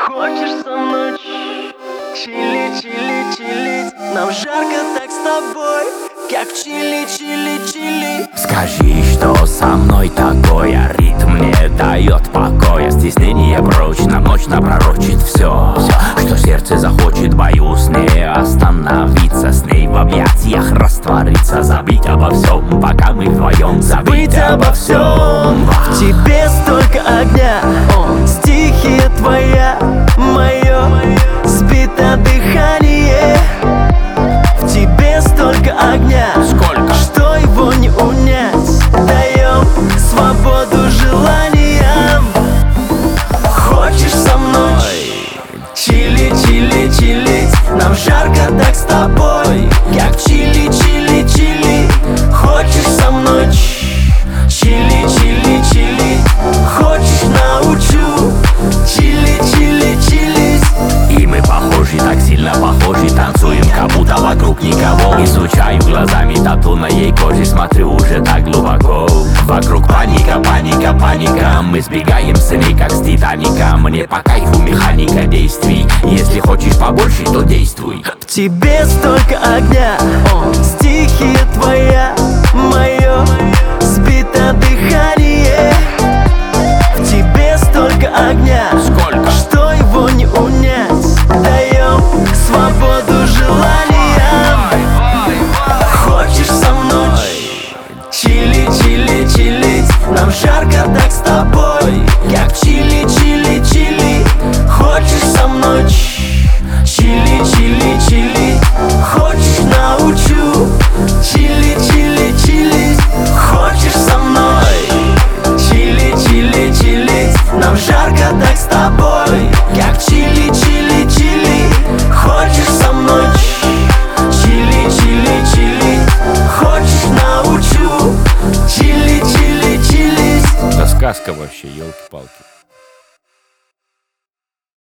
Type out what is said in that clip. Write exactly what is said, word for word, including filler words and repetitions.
Хочешь со мной чили, чили, чилить? Нам жарко так с тобой, как чили, чили, чили. Скажи, что со мной такое, ритм не дает покоя. Стеснение прочно, мощно пророчит все, что сердце захочет. Боюсь не остановиться, с ней в объятиях раствориться. Забыть обо всем, пока мы вдвоем. Забыть обо всем. В тебе столько огня, стихия твоя, мое сбито дыхание. В тебе столько огня, сколько, что его не унять. Даем свободу желаниям. Хочешь со мной чили, чили, чилить? Нам жарко так с тобой, как чили, чили, чили. Хочешь со мной чили, чили, чили? Хочешь научу чили, чили, чилить? и мы похожи, так сильно похожи. Танцуем, как будто вокруг никого. Изучаю глазами тату на ей коже, смотрю уже так глубоко. Вокруг паника, паника, паника. Мы сбегаем с ней, как с Титаника. Мне по кайфу механика действий. Если хочешь побольше, то действуй. В тебе столько огня, стихия твоя, мое сбито дыхание. В тебе столько огня, Сколько, что его не унять. Даем свободу желаниям. Хочешь со мной чили, чили, чилить? Нам жарко так с тобой, как чили, чили, чили. Хочешь со мной чили, чили, чили? Хочешь научу чили, чили, чилить? Хочешь со мной чили, чили, чилить? Нам жарко так с тобой, как чили, чили, чили. Хочешь со мной чили, чили, чили? Хочешь научу чили, чили, чилить? да сказка вообще, елки-палки.